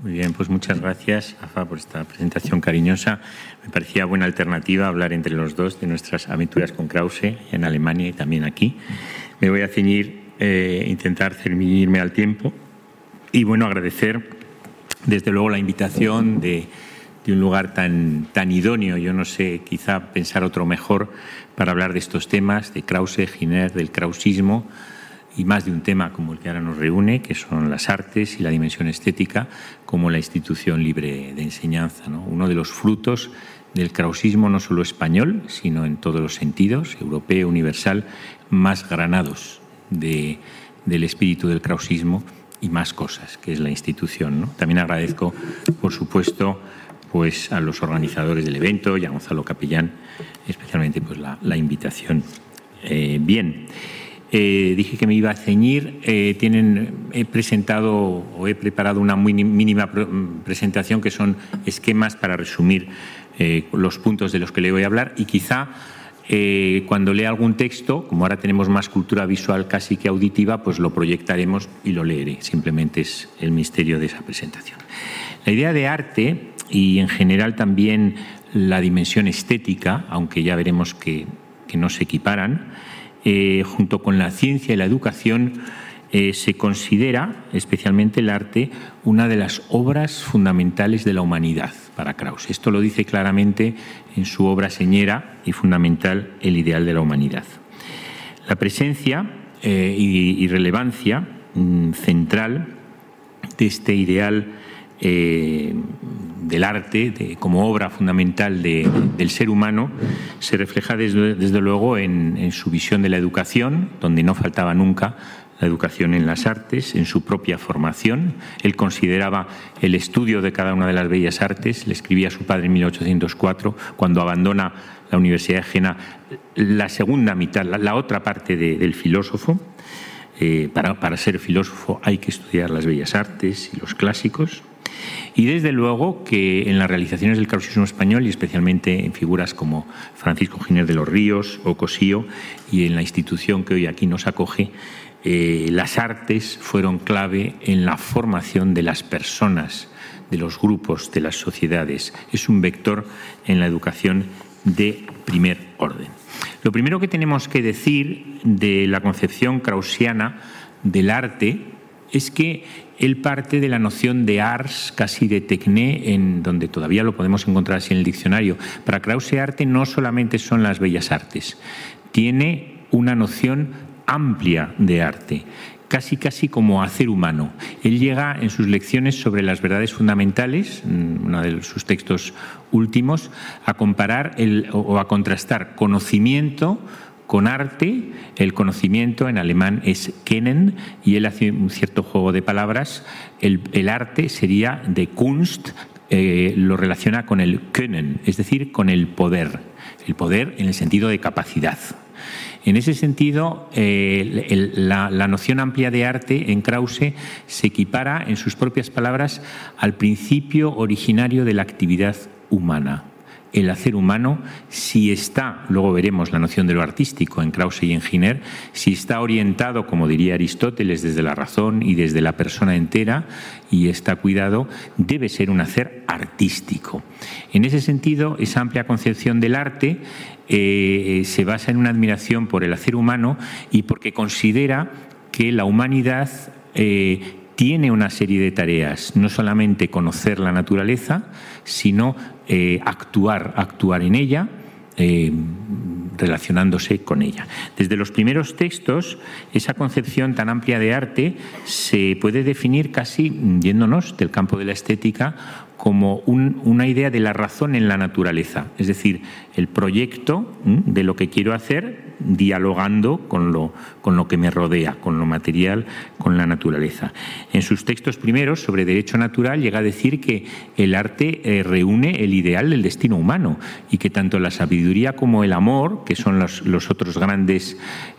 Muy bien, pues muchas gracias, Afa, por esta presentación cariñosa. Me parecía buena alternativa hablar entre los dos de nuestras aventuras con Krause en Alemania y también aquí. Me voy a intentar ceñirme al tiempo y, bueno, agradecer desde luego la invitación de un lugar tan idóneo. Yo no sé, quizá pensar otro mejor para hablar de estos temas, de Krause, Giner, del krausismo, y más de un tema como el que ahora nos reúne, que son las artes y la dimensión estética como la institución libre de enseñanza, ¿no? Uno de los frutos del krausismo, no solo español, sino en todos los sentidos, europeo, universal, más granados del espíritu del krausismo y más cosas, que es la institución, ¿no? También agradezco, por supuesto, pues a los organizadores del evento y a Gonzalo Capellán, especialmente pues la invitación. Dije que me iba a ceñir. He preparado una muy mínima presentación, que son esquemas para resumir los puntos de los que le voy a hablar, y quizá cuando lea algún texto, como ahora tenemos más cultura visual casi que auditiva, pues lo proyectaremos y lo leeré. Simplemente es el misterio de esa presentación. La idea de arte y en general también la dimensión estética, aunque ya veremos que no se equiparan, junto con la ciencia y la educación, se considera, especialmente el arte, una de las obras fundamentales de la humanidad para Krause. Esto lo dice claramente en su obra señera y fundamental, El ideal de la humanidad. La presencia y relevancia central de este ideal del arte como obra fundamental del ser humano se refleja desde luego en su visión de la educación, donde no faltaba nunca la educación en las artes, en su propia formación. Él consideraba el estudio de cada una de las bellas artes, le escribía a su padre en 1804, cuando abandona la Universidad de Jena, la segunda mitad, la otra parte del filósofo. Para ser filósofo hay que estudiar las bellas artes y los clásicos. Y desde luego que en las realizaciones del krausismo español, y especialmente en figuras como Francisco Giner de los Ríos o Cosío, y en la institución que hoy aquí nos acoge, las artes fueron clave en la formación de las personas, de los grupos, de las sociedades. Es un vector en la educación de primer orden. Lo primero que tenemos que decir de la concepción kraussiana del arte es que él parte de la noción de ars, casi de techné, en donde todavía lo podemos encontrar así en el diccionario. Para Krause, arte no solamente son las bellas artes, tiene una noción amplia de arte, casi como hacer humano. Él llega en sus lecciones sobre las verdades fundamentales, uno de sus textos últimos, a comparar o a contrastar conocimiento con arte. El conocimiento en alemán es Kennen, y él hace un cierto juego de palabras. El arte sería de Kunst, lo relaciona con el Können, es decir, con el poder en el sentido de capacidad. En ese sentido, la noción amplia de arte en Krause se equipara, en sus propias palabras, al principio originario de la actividad humana. El hacer humano, si está, luego veremos la noción de lo artístico en Krause y en Giner, si está orientado, como diría Aristóteles, desde la razón y desde la persona entera, y está cuidado, debe ser un hacer artístico. En ese sentido, esa amplia concepción del arte se basa en una admiración por el hacer humano y porque considera que la humanidad tiene una serie de tareas, no solamente conocer la naturaleza, sino actuar en ella, relacionándose con ella. Desde los primeros textos, esa concepción tan amplia de arte se puede definir casi, yéndonos del campo de la estética, como una idea de la razón en la naturaleza, es decir, el proyecto de lo que quiero hacer dialogando con lo que me rodea, con lo material, con la naturaleza. En sus textos primeros sobre derecho natural llega a decir que el arte reúne el ideal del destino humano y que tanto la sabiduría como el amor, que son las otras grandes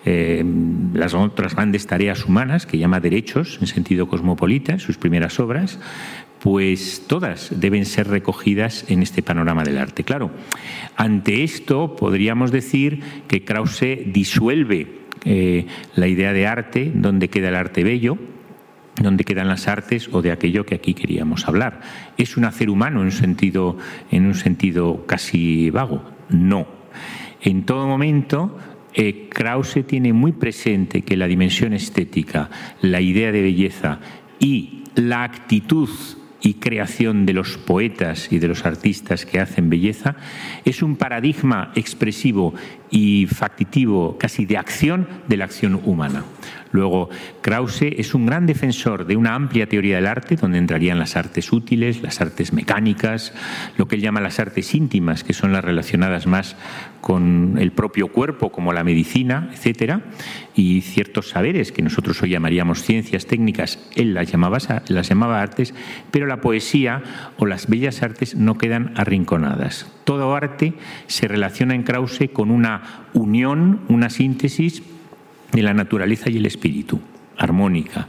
tareas humanas, que llama derechos en sentido cosmopolita, en sus primeras obras, pues todas deben ser recogidas en este panorama del arte. Claro, ante esto podríamos decir que Krause disuelve la idea de arte, donde queda el arte bello, dónde quedan las artes o de aquello que aquí queríamos hablar. ¿Es un hacer humano en un sentido casi vago? No. En todo momento, Krause tiene muy presente que la dimensión estética, la idea de belleza y la actitud y creación de los poetas y de los artistas que hacen belleza es un paradigma expresivo y factitivo, casi de acción, de la acción humana. Luego, Krause es un gran defensor de una amplia teoría del arte, donde entrarían las artes útiles, las artes mecánicas, lo que él llama las artes íntimas, que son las relacionadas más con el propio cuerpo, como la medicina, etcétera, y ciertos saberes que nosotros hoy llamaríamos ciencias técnicas, él las llamaba artes, pero la poesía o las bellas artes no quedan arrinconadas. Todo arte se relaciona en Krause con una unión, una síntesis de la naturaleza y el espíritu, armónica.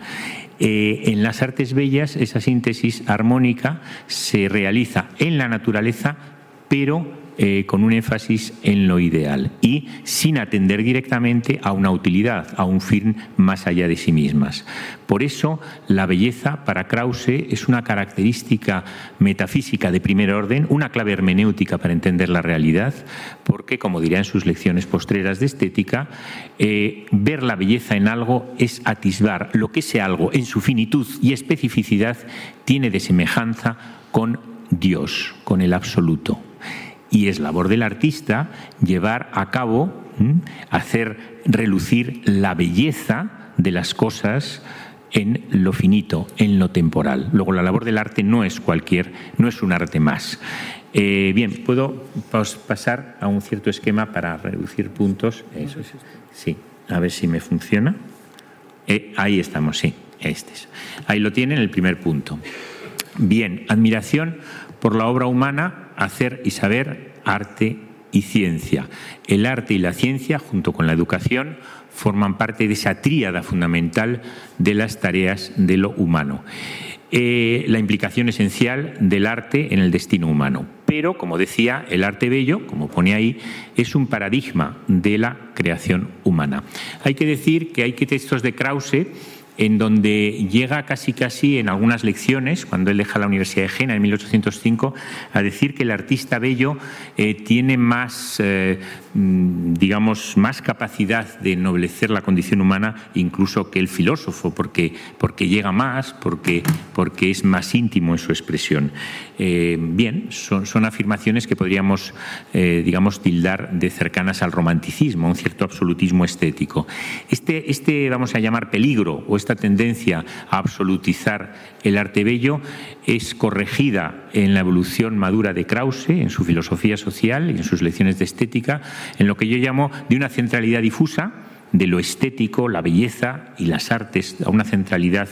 En las artes bellas, esa síntesis armónica se realiza en la naturaleza, pero con un énfasis en lo ideal y sin atender directamente a una utilidad, a un fin más allá de sí mismas. Por eso, la belleza para Krause es una característica metafísica de primer orden, una clave hermenéutica para entender la realidad, porque, como dirá en sus lecciones postreras de estética, ver la belleza en algo es atisbar lo que ese algo, en su finitud y especificidad, tiene de semejanza con Dios, con el absoluto. Y es labor del artista llevar a cabo, hacer relucir la belleza de las cosas en lo finito, en lo temporal. Luego, la labor del arte no es un arte más. Bien, ¿puedo pasar a un cierto esquema para reducir puntos? Eso es. Sí, a ver si me funciona. Ahí estamos, sí, este es. Ahí lo tienen, el primer punto. Bien, admiración por la obra humana, hacer y saber, arte y ciencia. El arte y la ciencia, junto con la educación, forman parte de esa tríada fundamental de las tareas de lo humano. La implicación esencial del arte en el destino humano. Pero, como decía, el arte bello, como pone ahí, es un paradigma de la creación humana. Hay que decir que hay textos de Krause en donde llega casi en algunas lecciones, cuando él deja la Universidad de Jena en 1805, a decir que el artista bello tiene más, más capacidad de ennoblecer la condición humana incluso que el filósofo, porque llega más, porque es más íntimo en su expresión. Bien, son afirmaciones que podríamos, tildar de cercanas al romanticismo, un cierto absolutismo estético. Este vamos a llamar peligro, o esta tendencia a absolutizar el arte bello, es corregida en la evolución madura de Krause, en su filosofía social y en sus lecciones de estética, en lo que yo llamo de una centralidad difusa de lo estético, la belleza y las artes, a una centralidad,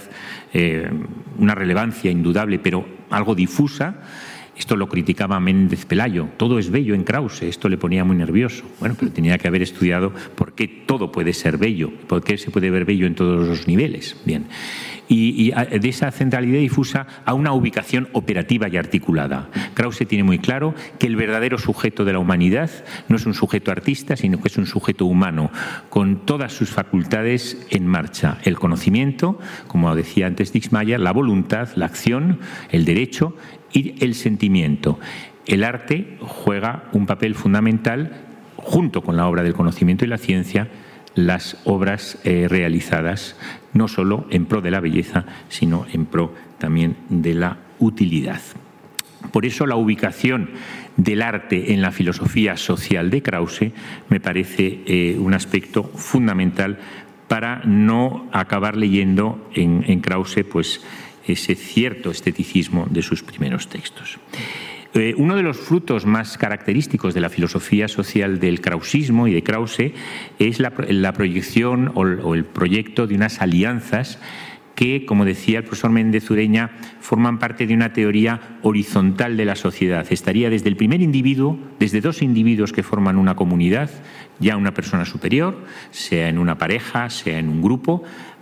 una relevancia indudable, pero algo difusa. Esto lo criticaba Méndez Pelayo. Todo es bello en Krause. Esto le ponía muy nervioso. Bueno, pero tenía que haber estudiado por qué todo puede ser bello, por qué se puede ver bello en todos los niveles. Bien. Y de esa centralidad difusa a una ubicación operativa y articulada. Krause tiene muy claro que el verdadero sujeto de la humanidad no es un sujeto artista, sino que es un sujeto humano, con todas sus facultades en marcha. El conocimiento, como decía antes Dixmayer, la voluntad, la acción, el derecho y el sentimiento. El arte juega un papel fundamental junto con la obra del conocimiento y la ciencia, las obras realizadas no solo en pro de la belleza, sino en pro también de la utilidad. Por eso la ubicación del arte en la filosofía social de Krause me parece un aspecto fundamental para no acabar leyendo en Krause pues ese cierto esteticismo de sus primeros textos. Uno de los frutos más característicos de la filosofía social del krausismo y de Krause es la proyección o el proyecto de unas alianzas que, como decía el profesor Méndez Ureña, forman parte de una teoría horizontal de la sociedad. Estaría desde el primer individuo, desde dos individuos que forman una comunidad, ya una persona superior, sea en una pareja, sea en un grupo,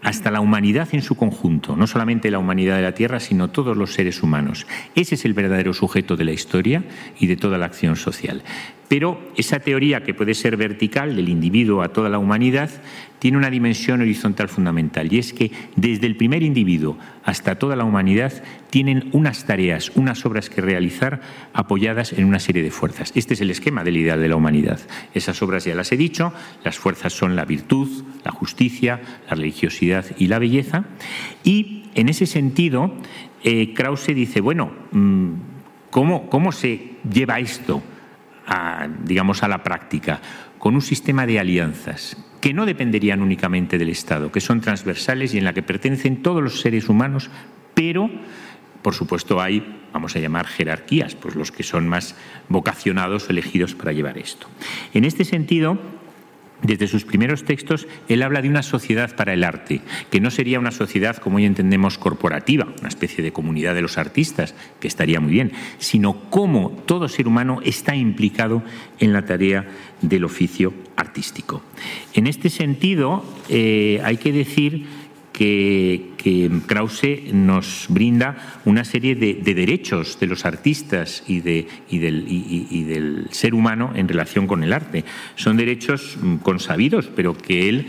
hasta la humanidad en su conjunto, no solamente la humanidad de la Tierra, sino todos los seres humanos. Ese es el verdadero sujeto de la historia y de toda la acción social. Pero esa teoría, que puede ser vertical, del individuo a toda la humanidad, tiene una dimensión horizontal fundamental, y es que desde el primer individuo hasta toda la humanidad tienen unas tareas, unas obras que realizar apoyadas en una serie de fuerzas. Este es el esquema del ideal de la humanidad. Esas obras ya las he dicho, las fuerzas son la virtud, la justicia, la religiosidad y la belleza, y en ese sentido Krause dice, bueno, ¿cómo se lleva esto a la práctica? Con un sistema de alianzas que no dependerían únicamente del Estado, que son transversales y en la que pertenecen todos los seres humanos, pero, por supuesto, hay, vamos a llamar, jerarquías, pues los que son más vocacionados o elegidos para llevar esto. En este sentido, desde sus primeros textos, él habla de una sociedad para el arte, que no sería una sociedad, como hoy entendemos, corporativa, una especie de comunidad de los artistas, que estaría muy bien, sino cómo todo ser humano está implicado en la tarea del oficio artístico. En este sentido, hay que decir que Krause nos brinda una serie de derechos de los artistas y del ser humano en relación con el arte. Son derechos consabidos, pero que él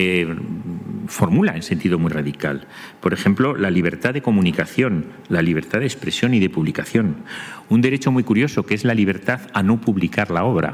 formula en sentido muy radical. Por ejemplo, la libertad de comunicación, la libertad de expresión y de publicación. Un derecho muy curioso, que es la libertad a no publicar la obra.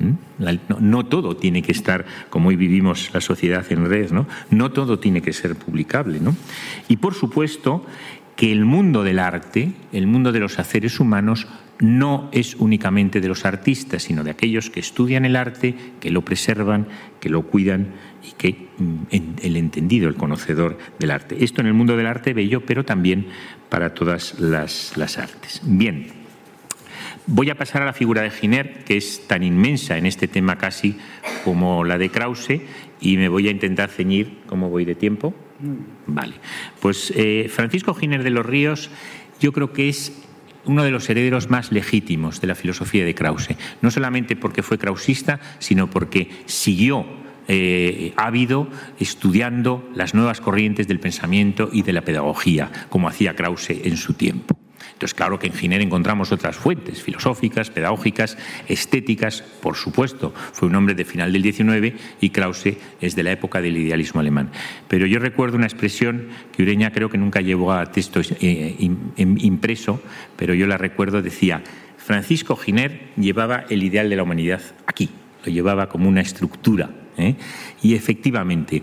No todo tiene que estar, como hoy vivimos la sociedad en red, no todo tiene que ser publicable, ¿no? Y por supuesto que el mundo del arte, el mundo de los haceres humanos, no es únicamente de los artistas, sino de aquellos que estudian el arte, que lo preservan, que lo cuidan y que el entendido, el conocedor del arte. Esto en el mundo del arte bello, pero también para todas las artes. Bien. Voy a pasar a la figura de Giner, que es tan inmensa en este tema casi como la de Krause, y me voy a intentar ceñir. ¿Cómo voy de tiempo? Vale. Pues Francisco Giner de los Ríos, yo creo que es uno de los herederos más legítimos de la filosofía de Krause, no solamente porque fue krausista, sino porque siguió ávido estudiando las nuevas corrientes del pensamiento y de la pedagogía, como hacía Krause en su tiempo. Entonces, claro que en Giner encontramos otras fuentes filosóficas, pedagógicas, estéticas, por supuesto. Fue un hombre de final del XIX y Krause es de la época del idealismo alemán. Pero yo recuerdo una expresión que Ureña creo que nunca llevó a texto impreso, pero yo la recuerdo, decía: Francisco Giner llevaba el ideal de la humanidad aquí, lo llevaba como una estructura, y efectivamente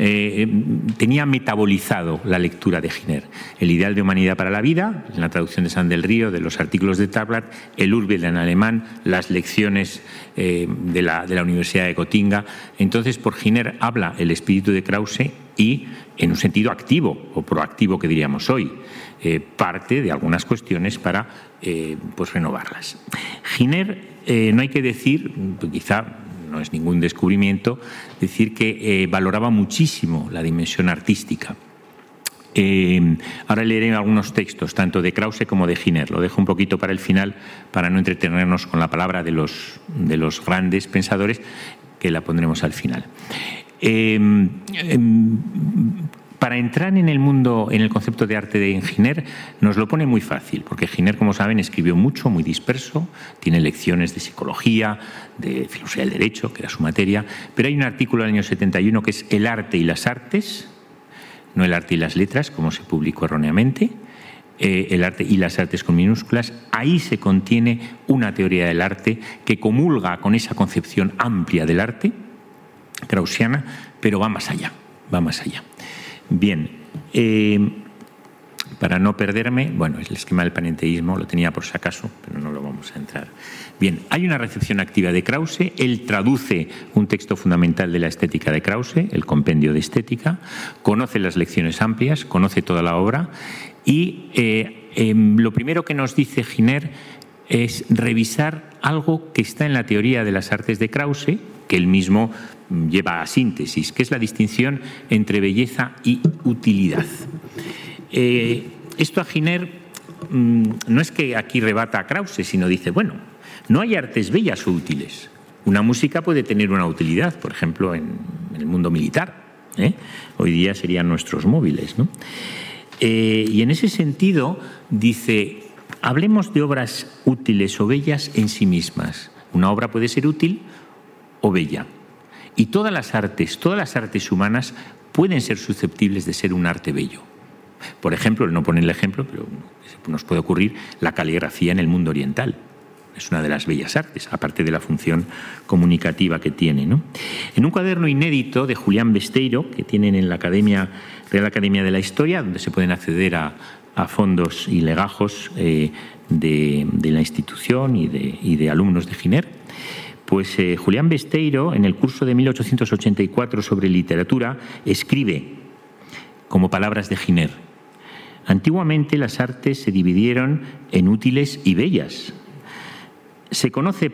tenía metabolizado la lectura de Giner. El ideal de humanidad para la vida, en la traducción de San del Río, de los artículos de Tabbert, el Urbild en alemán, las lecciones de la Universidad de Gotinga. Entonces, por Giner habla el espíritu de Krause y, en un sentido activo o proactivo que diríamos hoy, parte de algunas cuestiones para pues renovarlas. Giner, no hay que decir, quizá no es ningún descubrimiento, decir que valoraba muchísimo la dimensión artística. Ahora leeré algunos textos, tanto de Krause como de Giner. Lo dejo un poquito para el final, para no entretenernos con la palabra de los grandes pensadores, que la pondremos al final. Para entrar en el mundo, en el concepto de arte de Giner, nos lo pone muy fácil, porque Giner, como saben, escribió mucho, muy disperso, tiene lecciones de psicología, de filosofía del derecho, que era su materia, pero hay un artículo del año 71 que es El arte y las artes, no el arte y las letras, como se publicó erróneamente, el arte y las artes con minúsculas. Ahí se contiene una teoría del arte que comulga con esa concepción amplia del arte, kraussiana, pero va más allá, va más allá. Bien, para no perderme, bueno, el esquema del panenteísmo lo tenía por si acaso, pero no lo vamos a entrar. Bien, hay una recepción activa de Krause. Él traduce un texto fundamental de la estética de Krause, el Compendio de Estética, conoce las lecciones amplias, conoce toda la obra y lo primero que nos dice Giner es revisar algo que está en la teoría de las artes de Krause, que él mismo lleva a síntesis, que es la distinción entre belleza y utilidad. Esto a Giner no es que aquí rebata a Krause, sino dice, bueno, no hay artes bellas o útiles. Una música puede tener una utilidad, por ejemplo, en el mundo militar. Hoy día serían nuestros móviles, ¿no? Y en ese sentido dice, hablemos de obras útiles o bellas en sí mismas. Una obra puede ser útil o bella. Y todas las artes humanas pueden ser susceptibles de ser un arte bello. Por ejemplo, no pone el ejemplo, pero nos puede ocurrir la caligrafía en el mundo oriental. Es una de las bellas artes, aparte de la función comunicativa que tiene, ¿no? En un cuaderno inédito de Julián Besteiro, que tienen en la Real Academia de la Historia, donde se pueden acceder a fondos y legajos de la institución y de alumnos de Giner, pues Julián Besteiro, en el curso de 1884 sobre literatura, escribe como palabras de Giner: antiguamente las artes se dividieron en útiles y bellas. Se conoce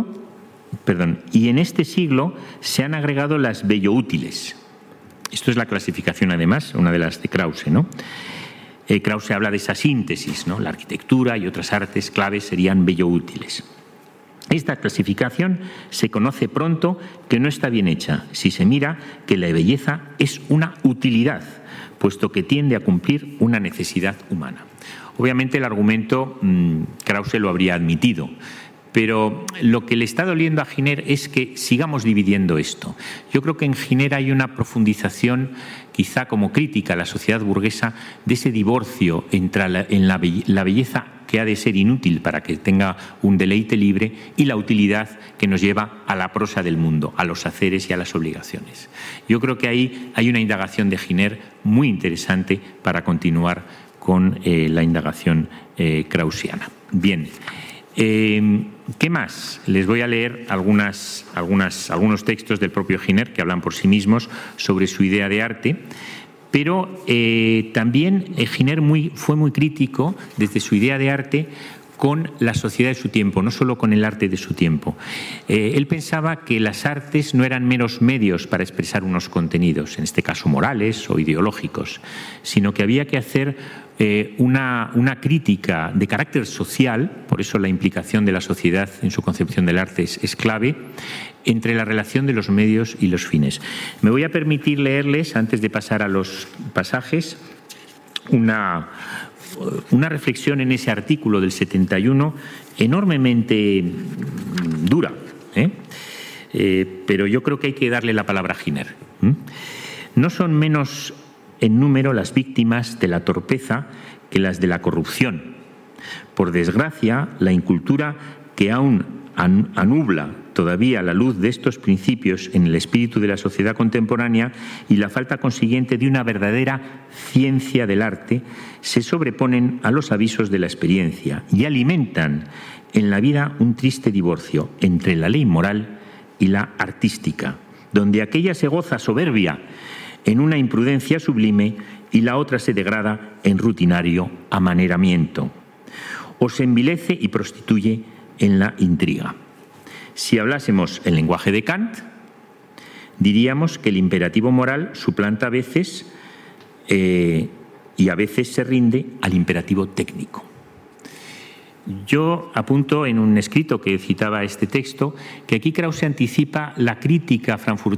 y en este siglo se han agregado las belloútiles. Esto es la clasificación, además, una de las de Krause, ¿no? Krause habla de esa síntesis, ¿no? La arquitectura y otras artes claves serían belloútiles. Esta clasificación se conoce pronto que no está bien hecha si se mira que la belleza es una utilidad, puesto que tiende a cumplir una necesidad humana. Obviamente el argumento Krause lo habría admitido, pero lo que le está doliendo a Giner es que sigamos dividiendo esto. Yo creo que en Giner hay una profundización, quizá como crítica a la sociedad burguesa, de ese divorcio entre la belleza que ha de ser inútil para que tenga un deleite libre y la utilidad que nos lleva a la prosa del mundo, a los haceres y a las obligaciones. Yo creo que ahí hay una indagación de Giner muy interesante para continuar con la indagación kraussiana. Bien. ¿Qué más? Les voy a leer algunos textos del propio Giner que hablan por sí mismos sobre su idea de arte, pero también Giner fue muy crítico desde su idea de arte con la sociedad de su tiempo, no solo con el arte de su tiempo. Él pensaba que las artes no eran meros medios para expresar unos contenidos, en este caso morales o ideológicos, sino que había que hacer una crítica de carácter social, por eso la implicación de la sociedad en su concepción del arte es clave, entre la relación de los medios y los fines. Me voy a permitir leerles, antes de pasar a los pasajes, una reflexión en ese artículo del 71 enormemente dura, pero yo creo que hay que darle la palabra a Giner. No son menos en número las víctimas de la torpeza que las de la corrupción. Por desgracia, la incultura que aún anubla todavía la luz de estos principios en el espíritu de la sociedad contemporánea y la falta consiguiente de una verdadera ciencia del arte se sobreponen a los avisos de la experiencia y alimentan en la vida un triste divorcio entre la ley moral y la artística, donde aquella se goza soberbia en una imprudencia sublime y la otra se degrada en rutinario amaneramiento, o se envilece y prostituye en la intriga. Si hablásemos el lenguaje de Kant, diríamos que el imperativo moral suplanta a veces y a veces se rinde al imperativo técnico. Yo apunto en un escrito que citaba este texto que aquí Krause anticipa la crítica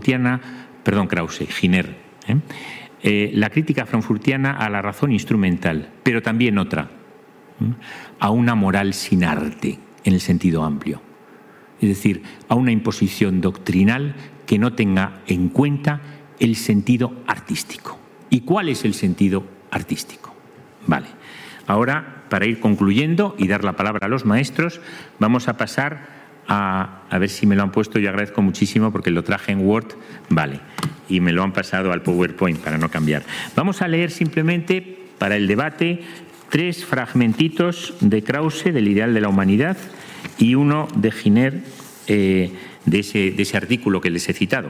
Giner, la crítica frankfurtiana a la razón instrumental, pero también otra, a una moral sin arte en el sentido amplio. Es decir, a una imposición doctrinal que no tenga en cuenta el sentido artístico. ¿Y cuál es el sentido artístico? Vale. Ahora, para ir concluyendo y dar la palabra a los maestros, vamos a pasar a ver si me lo han puesto. Yo agradezco muchísimo porque lo traje en Word, vale, y me lo han pasado al PowerPoint para no cambiar. Vamos a leer simplemente, para el debate, 3 fragmentitos de Krause, del ideal de la humanidad, y uno de Giner, de ese artículo que les he citado.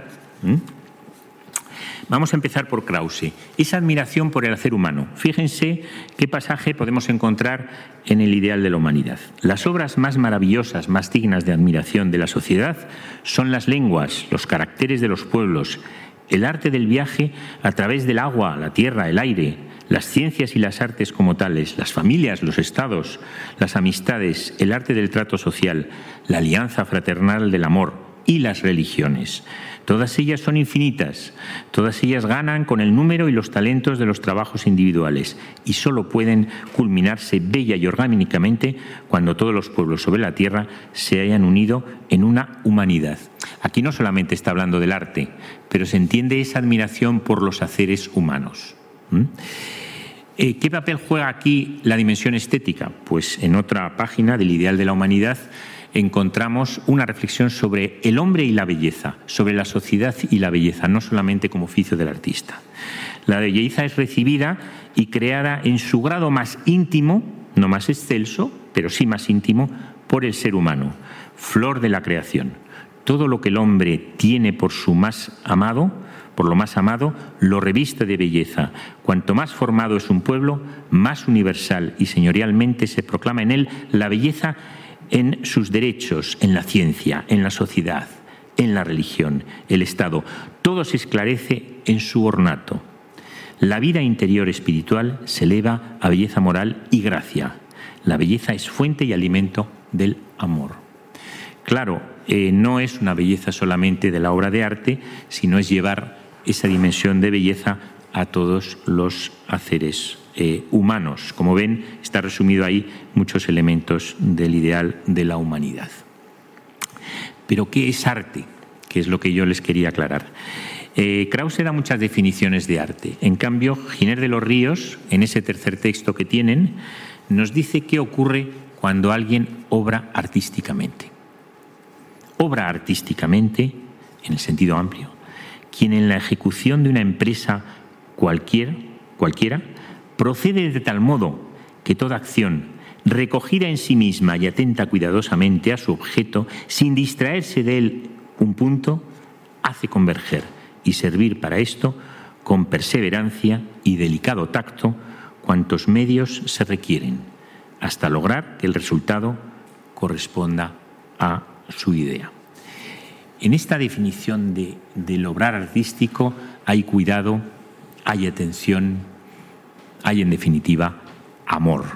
Vamos a empezar por Krause. Esa admiración por el hacer humano. Fíjense qué pasaje podemos encontrar en el ideal de la humanidad. Las obras más maravillosas, más dignas de admiración de la sociedad son las lenguas, los caracteres de los pueblos, el arte del viaje a través del agua, la tierra, el aire, las ciencias y las artes como tales, las familias, los estados, las amistades, el arte del trato social, la alianza fraternal del amor y las religiones. Todas ellas son infinitas, todas ellas ganan con el número y los talentos de los trabajos individuales y solo pueden culminarse bella y orgánicamente cuando todos los pueblos sobre la tierra se hayan unido en una humanidad. Aquí no solamente está hablando del arte, pero se entiende esa admiración por los haceres humanos. ¿Qué papel juega aquí la dimensión estética? Pues en otra página del Ideal de la Humanidad encontramos una reflexión sobre el hombre y la belleza, sobre la sociedad y la belleza, no solamente como oficio del artista. La belleza es recibida y creada en su grado más íntimo, no más excelso, pero sí más íntimo, por el ser humano, flor de la creación. Todo lo que el hombre tiene por lo más amado, lo reviste de belleza. Cuanto más formado es un pueblo, más universal y señorialmente se proclama en él la belleza en sus derechos, en la ciencia, en la sociedad, en la religión, el Estado. Todo se esclarece en su ornato. La vida interior espiritual se eleva a belleza moral y gracia. La belleza es fuente y alimento del amor. Claro, no es una belleza solamente de la obra de arte, sino es llevar esa dimensión de belleza a todos los haceres humanos. Como ven, está resumido ahí muchos elementos del ideal de la humanidad. Pero, ¿qué es arte? Que es lo que yo les quería aclarar. Krause da muchas definiciones de arte. En cambio, Giner de los Ríos, en ese tercer texto que tienen, nos dice qué ocurre cuando alguien obra artísticamente. Obra artísticamente, en el sentido amplio, quien en la ejecución de una empresa cualquiera procede de tal modo que toda acción, recogida en sí misma y atenta cuidadosamente a su objeto, sin distraerse de él un punto, hace converger y servir para esto con perseverancia y delicado tacto cuantos medios se requieren, hasta lograr que el resultado corresponda a su idea. En esta definición del obrar artístico hay cuidado, hay atención, hay en definitiva amor.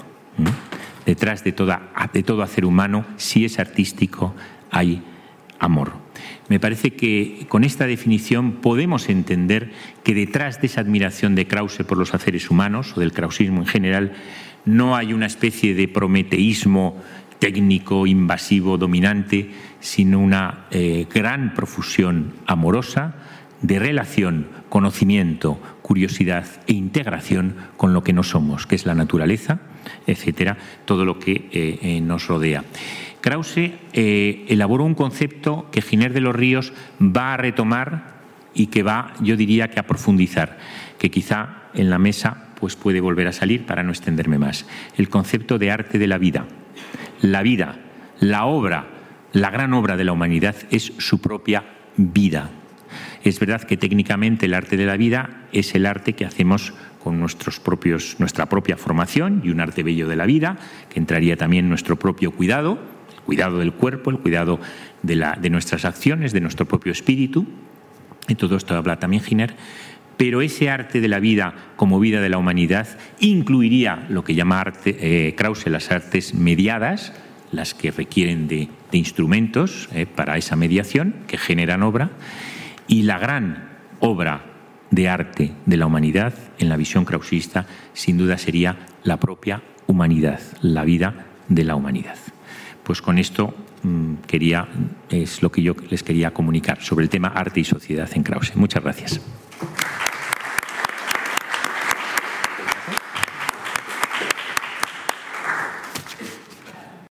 Detrás de todo hacer humano, si es artístico, hay amor. Me parece que con esta definición podemos entender que detrás de esa admiración de Krause por los haceres humanos, o del krausismo en general, no hay una especie de prometeísmo técnico, invasivo, dominante, sino una gran profusión amorosa de relación, conocimiento, curiosidad e integración con lo que no somos, que es la naturaleza, etcétera, todo lo que nos rodea. Krause elaboró un concepto que Giner de los Ríos va a retomar y que va, yo diría, que a profundizar, que quizá en la mesa pues puede volver a salir para no extenderme más. El concepto de arte de la vida. La vida, la obra, la gran obra de la humanidad es su propia vida. Es verdad que técnicamente el arte de la vida es el arte que hacemos con nuestra propia formación y un arte bello de la vida, que entraría también en nuestro propio cuidado, el cuidado del cuerpo, el cuidado de nuestras acciones, de nuestro propio espíritu. Y todo esto habla también Giner. Pero ese arte de la vida como vida de la humanidad incluiría lo que llama Krause las artes mediadas, las que requieren de instrumentos para esa mediación, que generan obra, y la gran obra de arte de la humanidad, en la visión krausista, sin duda sería la propia humanidad, la vida de la humanidad. Pues con esto es lo que yo les quería comunicar sobre el tema arte y sociedad en Krause. Muchas gracias.